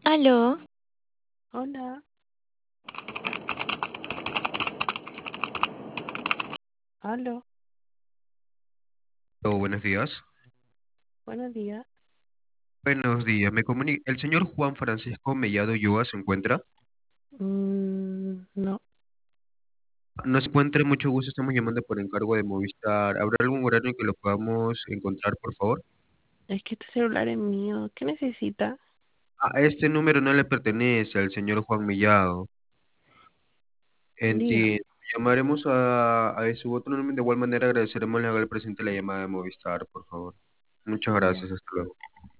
Aló, Hola, aló, Buenos días. buenos días. Buenos días. El señor Juan Francisco Mellado Yoa se encuentra. No, No se encuentra, mucho gusto. Estamos llamando por encargo de Movistar. ¿Habrá algún horario en que lo podamos encontrar, por favor? es que este celular es mío. ¿Qué necesita? Este número no le pertenece al señor Juan Mellado. Diga, Entiendo. Llamaremos a su otro número. De igual manera agradeceremos le haga el presente la llamada de Movistar, por favor. Muchas ya. gracias. Hasta luego.